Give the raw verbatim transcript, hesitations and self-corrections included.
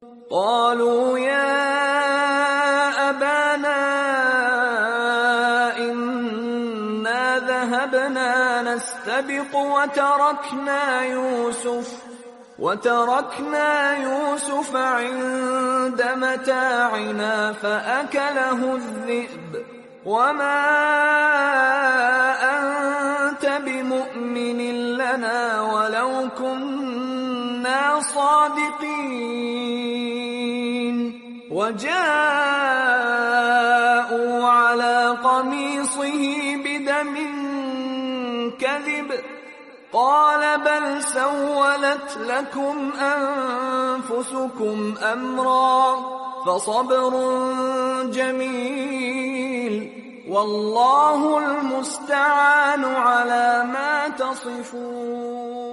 قالوا يا أبانا إنا ذهبنا نستبق وتركنا يوسف وتركنا يوسف عند متاعنا فأكله الذئب وما أنت بمؤمن لنا ولو كنا صادقين وجاءوا على قميصه بدم كذب قال بل سولت لكم أنفسكم أمرا فصبر جميل والله المستعان على ما تصفون.